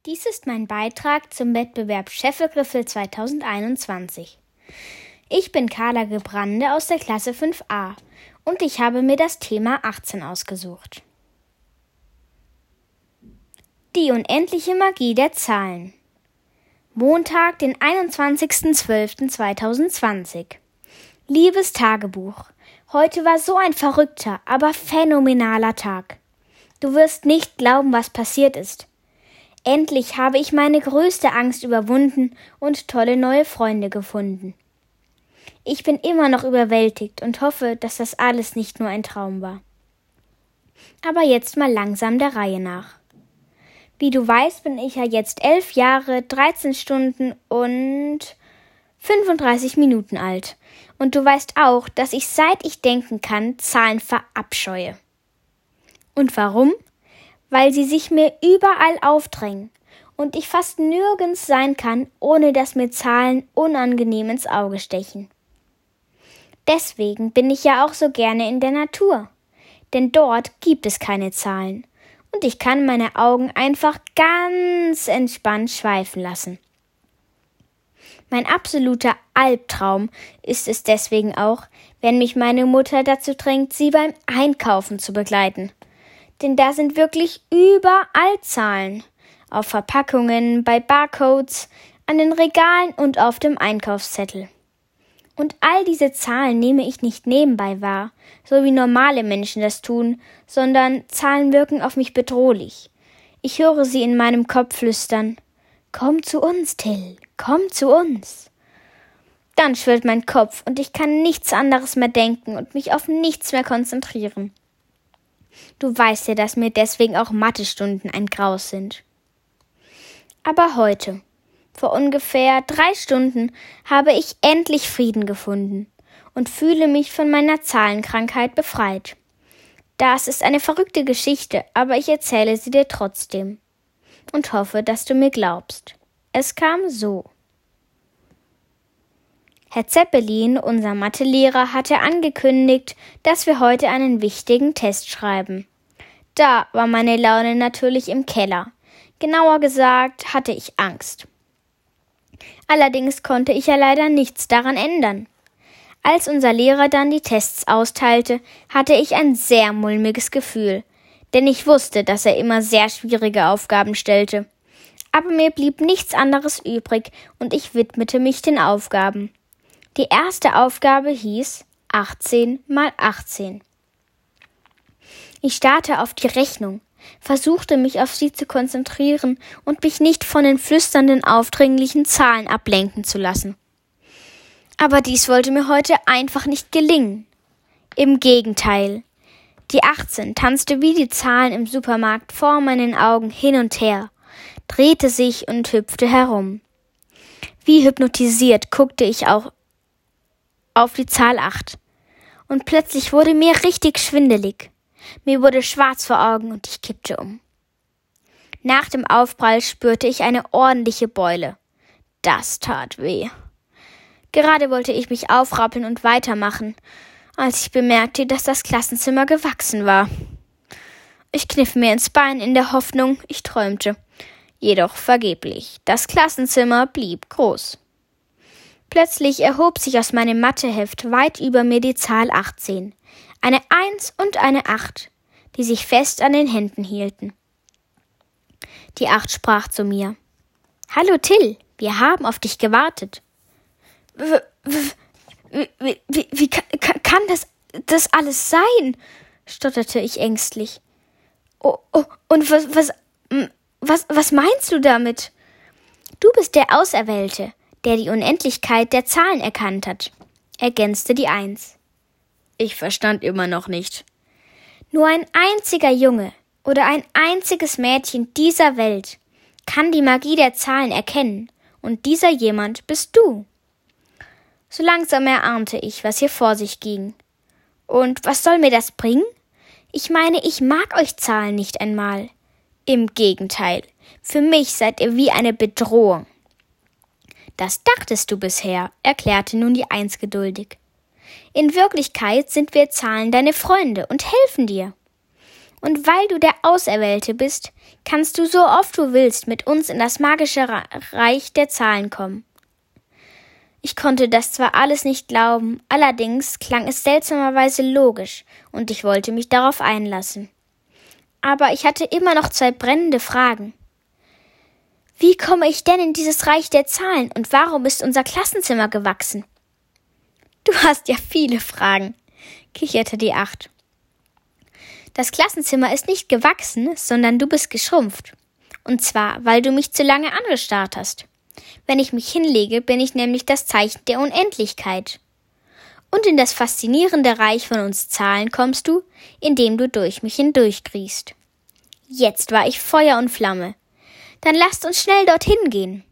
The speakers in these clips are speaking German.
Dies ist mein Beitrag zum Wettbewerb Scheffelgriffel 2021. Ich bin Carla Gebrande aus der Klasse 5a und ich habe mir das Thema 18 ausgesucht. Die unendliche Magie der Zahlen. Montag, den 21.12.2020. Liebes Tagebuch, heute war so ein verrückter, aber phänomenaler Tag. Du wirst nicht glauben, was passiert ist. Endlich habe ich meine größte Angst überwunden und tolle neue Freunde gefunden. Ich bin immer noch überwältigt und hoffe, dass das alles nicht nur ein Traum war. Aber jetzt mal langsam der Reihe nach. Wie du weißt, bin ich ja jetzt 11 Jahre, 13 Stunden und 35 Minuten alt. Und du weißt auch, dass ich, seit ich denken kann, Zahlen verabscheue. Und warum? Weil sie sich mir überall aufdrängen und ich fast nirgends sein kann, ohne dass mir Zahlen unangenehm ins Auge stechen. Deswegen bin ich ja auch so gerne in der Natur, denn dort gibt es keine Zahlen und ich kann meine Augen einfach ganz entspannt schweifen lassen. Mein absoluter Albtraum ist es deswegen auch, wenn mich meine Mutter dazu drängt, sie beim Einkaufen zu begleiten. Denn da sind wirklich überall Zahlen. Auf Verpackungen, bei Barcodes, an den Regalen und auf dem Einkaufszettel. Und all diese Zahlen nehme ich nicht nebenbei wahr, so wie normale Menschen das tun, sondern Zahlen wirken auf mich bedrohlich. Ich höre sie in meinem Kopf flüstern. Komm zu uns, Till, komm zu uns. Dann schwirrt mein Kopf und ich kann nichts anderes mehr denken und mich auf nichts mehr konzentrieren. Du weißt ja, dass mir deswegen auch Mathestunden ein Graus sind. Aber heute, vor ungefähr 3 Stunden, habe ich endlich Frieden gefunden und fühle mich von meiner Zahlenkrankheit befreit. Das ist eine verrückte Geschichte, aber ich erzähle sie dir trotzdem und hoffe, dass du mir glaubst. Es kam so. Herr Zeppelin, unser Mathelehrer, hatte angekündigt, dass wir heute einen wichtigen Test schreiben. Da war meine Laune natürlich im Keller. Genauer gesagt hatte ich Angst. Allerdings konnte ich ja leider nichts daran ändern. Als unser Lehrer dann die Tests austeilte, hatte ich ein sehr mulmiges Gefühl, denn ich wusste, dass er immer sehr schwierige Aufgaben stellte. Aber mir blieb nichts anderes übrig und ich widmete mich den Aufgaben. Die erste Aufgabe hieß 18 mal 18. Ich starrte auf die Rechnung, versuchte mich auf sie zu konzentrieren und mich nicht von den flüsternden, aufdringlichen Zahlen ablenken zu lassen. Aber dies wollte mir heute einfach nicht gelingen. Im Gegenteil. Die 18 tanzte wie die Zahlen im Supermarkt vor meinen Augen hin und her, drehte sich und hüpfte herum. Wie hypnotisiert guckte ich auch auf die Zahl 8. Und plötzlich wurde mir richtig schwindelig. Mir wurde schwarz vor Augen und ich kippte um. Nach dem Aufprall spürte ich eine ordentliche Beule. Das tat weh. Gerade wollte ich mich aufrappeln und weitermachen, als ich bemerkte, dass das Klassenzimmer gewachsen war. Ich kniff mir ins Bein in der Hoffnung, ich träumte. Jedoch vergeblich. Das Klassenzimmer blieb groß. Plötzlich erhob sich aus meinem Matheheft weit über mir die Zahl 18. Eine 1 und eine 8, die sich fest an den Händen hielten. Die 8 sprach zu mir. »Hallo Till, wir haben auf dich gewartet.« Wie kann das alles sein?« stotterte ich ängstlich. Oh, und was meinst du damit? »Du bist der Auserwählte, der die Unendlichkeit der Zahlen erkannt hat«, ergänzte die 1. Ich verstand immer noch nicht. Nur ein einziger Junge oder ein einziges Mädchen dieser Welt kann die Magie der Zahlen erkennen, und dieser jemand bist du. So langsam erahnte ich, was hier vor sich ging. Und was soll mir das bringen? Ich meine, ich mag euch Zahlen nicht einmal. Im Gegenteil, für mich seid ihr wie eine Bedrohung. Das dachtest du bisher, erklärte nun die 1 geduldig. In Wirklichkeit sind wir Zahlen deine Freunde und helfen dir. Und weil du der Auserwählte bist, kannst du so oft du willst mit uns in das magische Reich der Zahlen kommen. Ich konnte das zwar alles nicht glauben, allerdings klang es seltsamerweise logisch und ich wollte mich darauf einlassen. Aber ich hatte immer noch 2 brennende Fragen. Wie komme ich denn in dieses Reich der Zahlen und warum ist unser Klassenzimmer gewachsen? Du hast ja viele Fragen, kicherte die 8. Das Klassenzimmer ist nicht gewachsen, sondern du bist geschrumpft. Und zwar, weil du mich zu lange angestarrt hast. Wenn ich mich hinlege, bin ich nämlich das Zeichen der Unendlichkeit. Und in das faszinierende Reich von uns Zahlen kommst du, indem du durch mich hindurchkriechst. Jetzt war ich Feuer und Flamme. Dann lasst uns schnell dorthin gehen.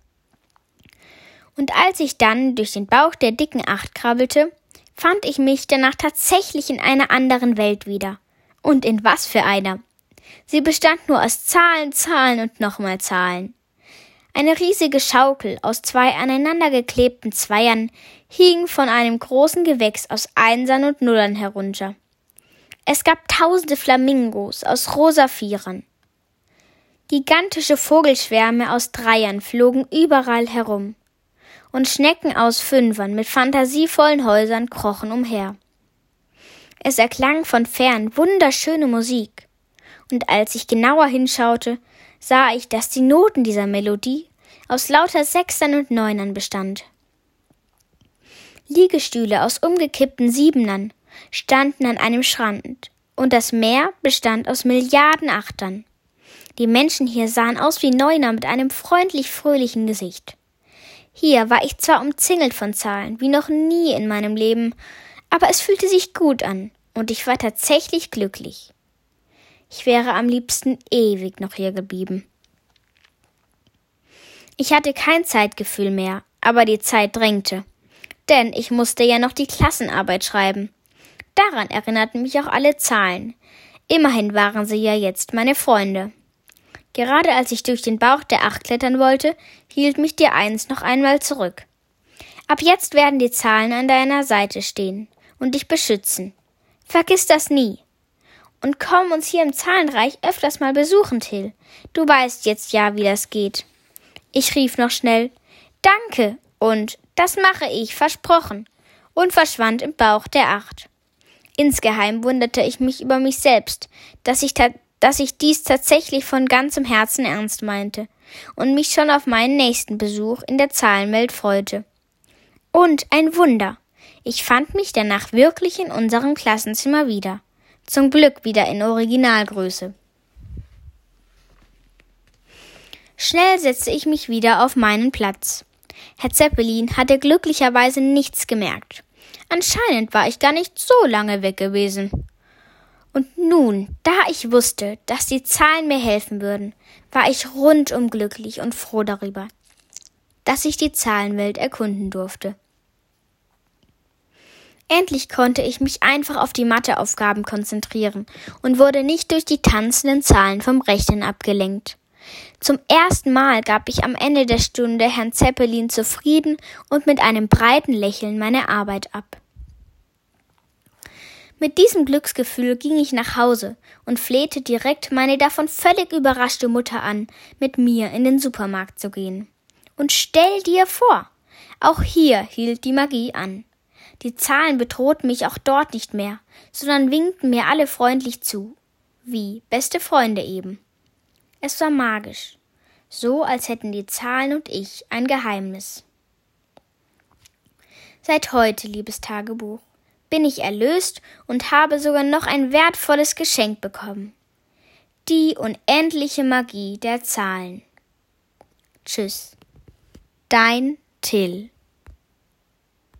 Und als ich dann durch den Bauch der dicken 8 krabbelte, fand ich mich danach tatsächlich in einer anderen Welt wieder. Und in was für einer? Sie bestand nur aus Zahlen, Zahlen und nochmal Zahlen. Eine riesige Schaukel aus 2 aneinandergeklebten Zweiern hing von einem großen Gewächs aus Einsern und Nullern herunter. Es gab tausende Flamingos aus rosa Vierern. Gigantische Vogelschwärme aus Dreiern flogen überall herum. Und Schnecken aus Fünfern mit fantasievollen Häusern krochen umher. Es erklang von fern wunderschöne Musik. Und als ich genauer hinschaute, sah ich, dass die Noten dieser Melodie aus lauter Sechsern und Neunern bestand. Liegestühle aus umgekippten Siebenern standen an einem Strand, und das Meer bestand aus Milliarden Achtern. Die Menschen hier sahen aus wie Neuner mit einem freundlich-fröhlichen Gesicht. Hier war ich zwar umzingelt von Zahlen, wie noch nie in meinem Leben, aber es fühlte sich gut an, und ich war tatsächlich glücklich. Ich wäre am liebsten ewig noch hier geblieben. Ich hatte kein Zeitgefühl mehr, aber die Zeit drängte. Denn ich musste ja noch die Klassenarbeit schreiben. Daran erinnerten mich auch alle Zahlen. Immerhin waren sie ja jetzt meine Freunde. Gerade als ich durch den Bauch der 8 klettern wollte, hielt mich die 1 noch einmal zurück. Ab jetzt werden die Zahlen an deiner Seite stehen und dich beschützen. Vergiss das nie. Und komm uns hier im Zahlenreich öfters mal besuchen, Till. Du weißt jetzt ja, wie das geht. Ich rief noch schnell, Danke und das mache ich, versprochen, und verschwand im Bauch der 8. Insgeheim wunderte ich mich über mich selbst, dass ich dies tatsächlich von ganzem Herzen ernst meinte und mich schon auf meinen nächsten Besuch in der Zahlenwelt freute. Und ein Wunder! Ich fand mich danach wirklich in unserem Klassenzimmer wieder. Zum Glück wieder in Originalgröße. Schnell setzte ich mich wieder auf meinen Platz. Herr Zeppelin hatte glücklicherweise nichts gemerkt. Anscheinend war ich gar nicht so lange weg gewesen. Und nun, da ich wusste, dass die Zahlen mir helfen würden, war ich rundum glücklich und froh darüber, dass ich die Zahlenwelt erkunden durfte. Endlich konnte ich mich einfach auf die Matheaufgaben konzentrieren und wurde nicht durch die tanzenden Zahlen vom Rechnen abgelenkt. Zum ersten Mal gab ich am Ende der Stunde Herrn Zeppelin zufrieden und mit einem breiten Lächeln meine Arbeit ab. Mit diesem Glücksgefühl ging ich nach Hause und flehte direkt meine davon völlig überraschte Mutter an, mit mir in den Supermarkt zu gehen. Und stell dir vor, auch hier hielt die Magie an. Die Zahlen bedrohten mich auch dort nicht mehr, sondern winkten mir alle freundlich zu, wie beste Freunde eben. Es war magisch, so als hätten die Zahlen und ich ein Geheimnis. Seit heute, liebes Tagebuch, bin ich erlöst und habe sogar noch ein wertvolles Geschenk bekommen. Die unendliche Magie der Zahlen. Tschüss, dein Till.